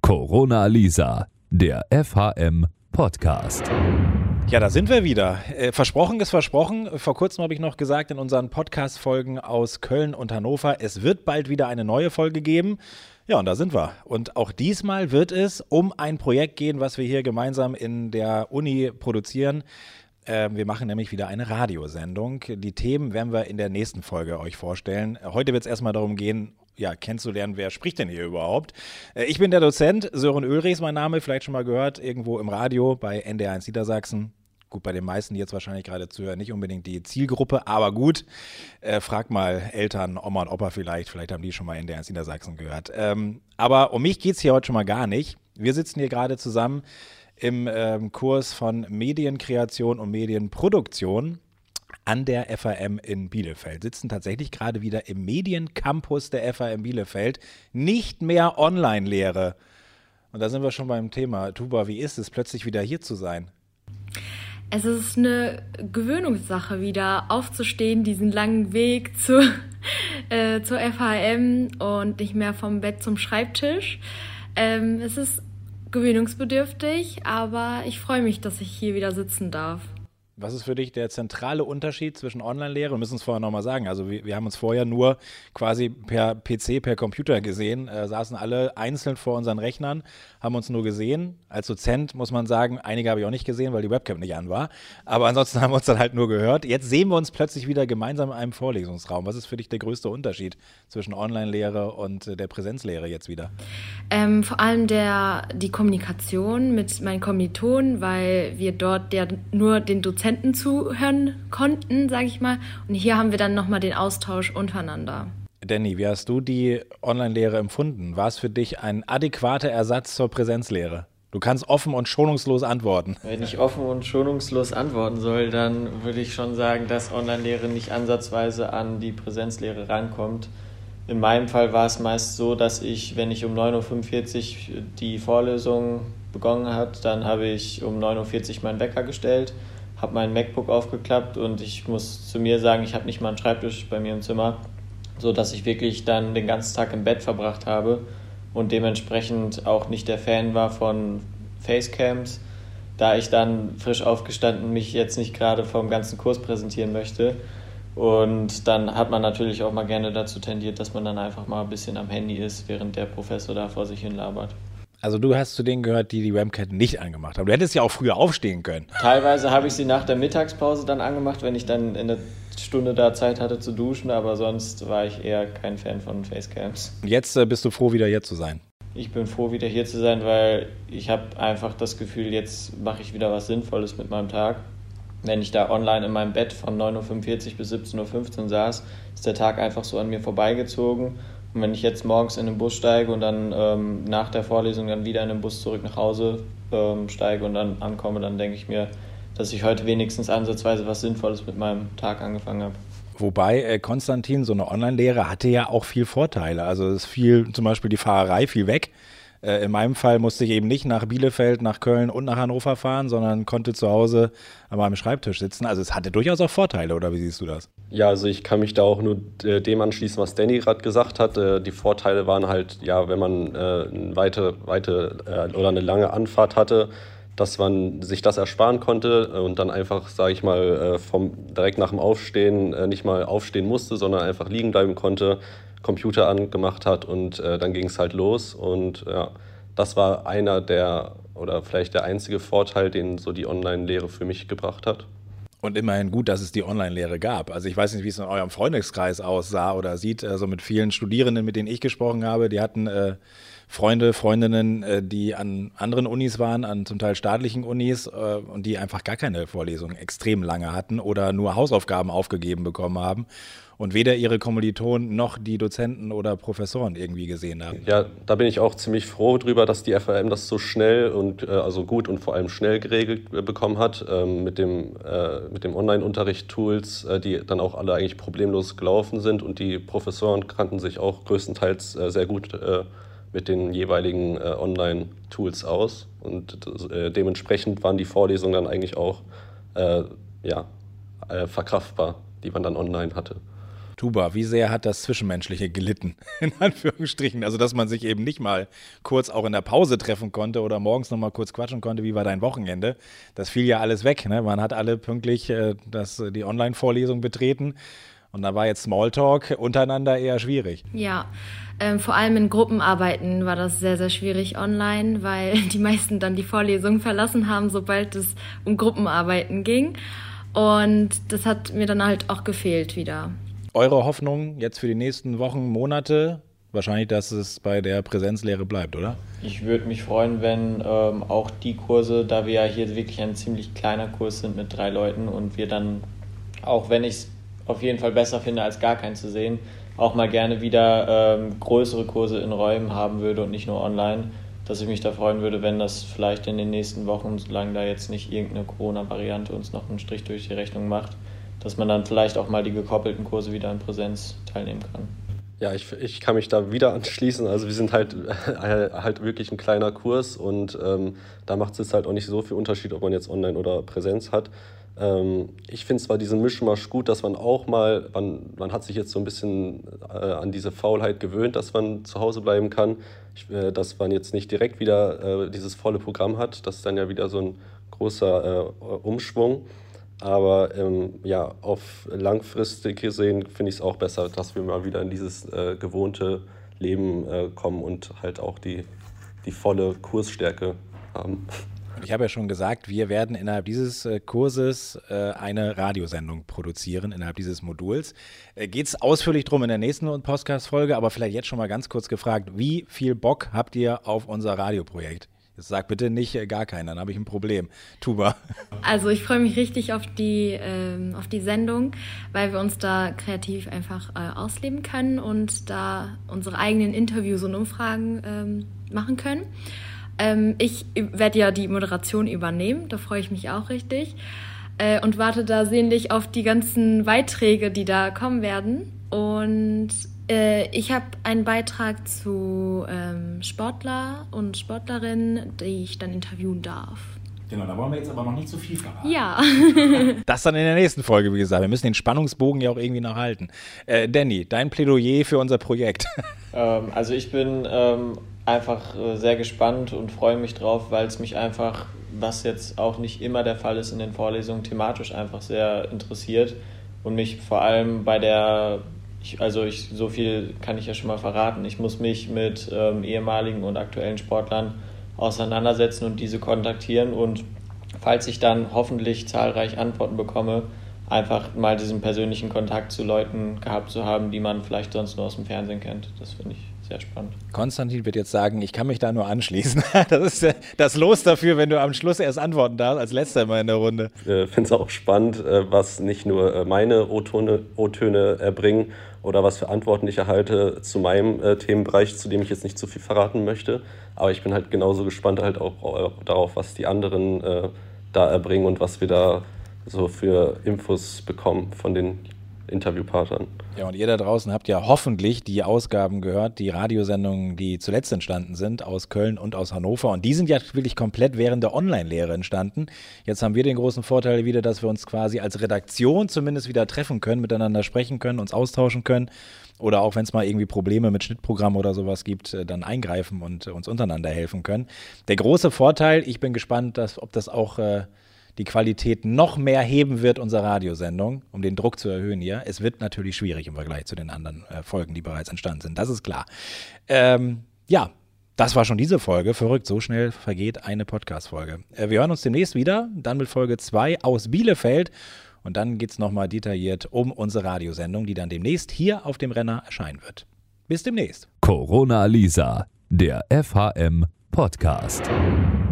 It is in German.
Corona Lisa, der FHM Podcast. Ja, da sind wir wieder. Versprochen ist versprochen. Vor kurzem habe ich noch gesagt in unseren Podcast-Folgen aus Köln und Hannover, es wird bald wieder eine neue Folge geben. Ja, und da sind wir. Und auch diesmal wird es um ein Projekt gehen, was wir hier gemeinsam in der Uni produzieren. Wir machen nämlich wieder eine Radiosendung. Die Themen werden wir in der nächsten Folge euch vorstellen. Heute wird es erstmal darum gehen, kennenzulernen, wer spricht denn hier überhaupt. Ich bin der Dozent, Sören Ulrich ist mein Name, vielleicht schon mal gehört, irgendwo im Radio bei NDR1 Niedersachsen. Gut, bei den meisten, die jetzt wahrscheinlich gerade zuhören, nicht unbedingt die Zielgruppe, aber gut, frag mal Eltern, Oma und Opa vielleicht haben die schon mal NDR1 Niedersachsen gehört. Aber um mich geht es hier heute schon mal gar nicht. Wir sitzen hier gerade zusammen im Kurs von Medienkreation und Medienproduktion an der FHM in Bielefeld. Sitzen tatsächlich gerade wieder im Mediencampus der FHM Bielefeld. Nicht mehr Online-Lehre. Und da sind wir schon beim Thema. Tuba, wie ist es, plötzlich wieder hier zu sein? Es ist eine Gewöhnungssache, wieder aufzustehen, diesen langen Weg zur FHM und nicht mehr vom Bett zum Schreibtisch. Es ist gewöhnungsbedürftig, aber ich freue mich, dass ich hier wieder sitzen darf. Was ist für dich der zentrale Unterschied zwischen Online-Lehre? Wir müssen es vorher nochmal sagen. Also wir haben uns vorher nur quasi per PC, per Computer gesehen, saßen alle einzeln vor unseren Rechnern, haben uns nur gesehen. Als Dozent muss man sagen, einige habe ich auch nicht gesehen, weil die Webcam nicht an war. Aber ansonsten haben wir uns dann halt nur gehört. Jetzt sehen wir uns plötzlich wieder gemeinsam in einem Vorlesungsraum. Was ist für dich der größte Unterschied zwischen Online-Lehre und der Präsenzlehre jetzt wieder? Vor allem die Kommunikation mit meinen Kommilitonen, weil wir dort ja nur den Dozenten zuhören konnten, sage ich mal. Und hier haben wir dann nochmal den Austausch untereinander. Danny, wie hast du die Online-Lehre empfunden? War es für dich ein adäquater Ersatz zur Präsenzlehre? Du kannst offen und schonungslos antworten. Wenn ich offen und schonungslos antworten soll, dann würde ich schon sagen, dass Online-Lehre nicht ansatzweise an die Präsenzlehre rankommt. In meinem Fall war es meist so, dass wenn ich um 9.45 Uhr die Vorlesung begonnen hat, dann habe ich um 9.40 Uhr meinen Wecker gestellt, habe mein MacBook aufgeklappt und ich muss zu mir sagen, ich habe nicht mal einen Schreibtisch bei mir im Zimmer, sodass ich wirklich dann den ganzen Tag im Bett verbracht habe und dementsprechend auch nicht der Fan war von Facecams, da ich dann frisch aufgestanden mich jetzt nicht gerade vom ganzen Kurs präsentieren möchte. Und dann hat man natürlich auch mal gerne dazu tendiert, dass man dann einfach mal ein bisschen am Handy ist, während der Professor da vor sich hin labert. Also du hast zu denen gehört, die Webcam nicht angemacht haben. Du hättest ja auch früher aufstehen können. Teilweise habe ich sie nach der Mittagspause dann angemacht, wenn ich dann in der Stunde da Zeit hatte zu duschen, aber sonst war ich eher kein Fan von Facecams. Und jetzt bist du froh, wieder hier zu sein? Ich bin froh, wieder hier zu sein, weil ich habe einfach das Gefühl, jetzt mache ich wieder was Sinnvolles mit meinem Tag. Wenn ich da online in meinem Bett von 9.45 Uhr bis 17.15 Uhr saß, ist der Tag einfach so an mir vorbeigezogen. Und wenn ich jetzt morgens in den Bus steige und dann nach der Vorlesung dann wieder in den Bus zurück nach Hause steige und dann ankomme, dann denke ich mir, dass ich heute wenigstens ansatzweise was Sinnvolles mit meinem Tag angefangen habe. Wobei, Konstantin, so eine Online-Lehre hatte ja auch viel Vorteile. Also es fiel zum Beispiel die Fahrerei viel weg. In meinem Fall musste ich eben nicht nach Bielefeld, nach Köln und nach Hannover fahren, sondern konnte zu Hause an meinem Schreibtisch sitzen. Also es hatte durchaus auch Vorteile, oder wie siehst du das? Ja, also ich kann mich da auch nur dem anschließen, was Danny gerade gesagt hat. Die Vorteile waren halt, ja, wenn man eine weite oder eine lange Anfahrt hatte, dass man sich das ersparen konnte und dann einfach, sage ich mal, direkt nach dem Aufstehen nicht mal aufstehen musste, sondern einfach liegen bleiben konnte, Computer angemacht hat und dann ging es halt los. Und ja, das war oder vielleicht der einzige Vorteil, den so die Online-Lehre für mich gebracht hat. Und immerhin gut, dass es die Online-Lehre gab. Also ich weiß nicht, wie es in eurem Freundeskreis aussah oder sieht. Also mit vielen Studierenden, mit denen ich gesprochen habe, die hatten Freunde, Freundinnen, die an anderen Unis waren, an zum Teil staatlichen Unis und die einfach gar keine Vorlesungen extrem lange hatten oder nur Hausaufgaben aufgegeben bekommen haben und weder ihre Kommilitonen noch die Dozenten oder Professoren irgendwie gesehen haben. Ja, da bin ich auch ziemlich froh drüber, dass die FHM das so schnell und also gut und vor allem schnell geregelt bekommen hat mit dem Online-Unterricht-Tools, die dann auch alle eigentlich problemlos gelaufen sind und die Professoren kannten sich auch größtenteils sehr gut mit den jeweiligen Online-Tools aus und dementsprechend waren die Vorlesungen dann eigentlich auch verkraftbar, die man dann online hatte. Tuba, wie sehr hat das Zwischenmenschliche gelitten, in Anführungsstrichen? Also, dass man sich eben nicht mal kurz auch in der Pause treffen konnte oder morgens noch mal kurz quatschen konnte, wie war dein Wochenende? Das fiel ja alles weg, ne? Man hat alle pünktlich die Online-Vorlesung betreten und da war jetzt Smalltalk untereinander eher schwierig. Ja, vor allem in Gruppenarbeiten war das sehr, sehr schwierig online, weil die meisten dann die Vorlesung verlassen haben, sobald es um Gruppenarbeiten ging. Und das hat mir dann halt auch gefehlt wieder. Eure Hoffnung jetzt für die nächsten Wochen, Monate? Wahrscheinlich, dass es bei der Präsenzlehre bleibt, oder? Ich würde mich freuen, wenn auch die Kurse, da wir ja hier wirklich ein ziemlich kleiner Kurs sind mit 3 Leuten und wir dann, auch wenn ich es auf jeden Fall besser finde, als gar keinen zu sehen, auch mal gerne wieder größere Kurse in Räumen haben würde und nicht nur online, dass ich mich da freuen würde, wenn das vielleicht in den nächsten Wochen, solange da jetzt nicht irgendeine Corona-Variante uns noch einen Strich durch die Rechnung macht, dass man dann vielleicht auch mal die gekoppelten Kurse wieder in Präsenz teilnehmen kann. Ja, ich kann mich da wieder anschließen. Also wir sind halt wirklich ein kleiner Kurs und da macht es jetzt halt auch nicht so viel Unterschied, ob man jetzt online oder Präsenz hat. Ich finde zwar diesen Mischmasch gut, dass man auch mal, man hat sich jetzt so ein bisschen an diese Faulheit gewöhnt, dass man zu Hause bleiben kann, dass man jetzt nicht direkt wieder dieses volle Programm hat. Das ist dann ja wieder so ein großer Umschwung. Aber auf langfristig gesehen finde ich es auch besser, dass wir mal wieder in dieses gewohnte Leben kommen und halt auch die volle Kursstärke haben. Ich habe ja schon gesagt, wir werden innerhalb dieses Kurses eine Radiosendung produzieren, innerhalb dieses Moduls. Geht es ausführlich drum in der nächsten Podcast-Folge, aber vielleicht jetzt schon mal ganz kurz gefragt, wie viel Bock habt ihr auf unser Radioprojekt? Jetzt sag bitte nicht gar keinen, dann habe ich ein Problem. Tuba. Also ich freue mich richtig auf die Sendung, weil wir uns da kreativ einfach ausleben können und da unsere eigenen Interviews und Umfragen machen können. Ich werde ja die Moderation übernehmen, da freue ich mich auch richtig und warte da sehnlich auf die ganzen Beiträge, die da kommen werden. Und ich habe einen Beitrag zu Sportler und Sportlerinnen, die ich dann interviewen darf. Genau, da wollen wir jetzt aber noch nicht zu viel verraten. Ja. Das dann in der nächsten Folge, wie gesagt. Wir müssen den Spannungsbogen ja auch irgendwie noch halten. Danny, dein Plädoyer für unser Projekt. Also ich bin einfach sehr gespannt und freue mich drauf, weil es mich einfach, was jetzt auch nicht immer der Fall ist in den Vorlesungen, thematisch einfach sehr interessiert und mich vor allem so viel kann ich ja schon mal verraten, ich muss mich mit ehemaligen und aktuellen Sportlern auseinandersetzen und diese kontaktieren und falls ich dann hoffentlich zahlreich Antworten bekomme, einfach mal diesen persönlichen Kontakt zu Leuten gehabt zu haben, die man vielleicht sonst nur aus dem Fernsehen kennt. Das finde ich sehr spannend. Konstantin wird jetzt sagen, ich kann mich da nur anschließen. Das ist das Los dafür, wenn du am Schluss erst antworten darfst, als letzter immer in der Runde. Ich finde es auch spannend, was nicht nur meine O-Töne erbringen oder was für Antworten ich erhalte zu meinem Themenbereich, zu dem ich jetzt nicht zu viel verraten möchte. Aber ich bin halt genauso gespannt halt auch darauf, was die anderen da erbringen und was wir da so für Infos bekommen von den Interviewpartnern. Ja, und ihr da draußen habt ja hoffentlich die Ausgaben gehört, die Radiosendungen, die zuletzt entstanden sind, aus Köln und aus Hannover. Und die sind ja wirklich komplett während der Online-Lehre entstanden. Jetzt haben wir den großen Vorteil wieder, dass wir uns quasi als Redaktion zumindest wieder treffen können, miteinander sprechen können, uns austauschen können. Oder auch wenn es mal irgendwie Probleme mit Schnittprogrammen oder sowas gibt, dann eingreifen und uns untereinander helfen können. Der große Vorteil, ich bin gespannt, ob das auch die Qualität noch mehr heben wird, unserer Radiosendung, um den Druck zu erhöhen hier. Es wird natürlich schwierig im Vergleich zu den anderen Folgen, die bereits entstanden sind. Das ist klar. Ja, das war schon diese Folge. Verrückt, so schnell vergeht eine Podcast-Folge. Wir hören uns demnächst wieder, dann mit Folge 2 aus Bielefeld. Und dann geht es nochmal detailliert um unsere Radiosendung, die dann demnächst hier auf dem Renner erscheinen wird. Bis demnächst. Corona Lisa, der FHM Podcast.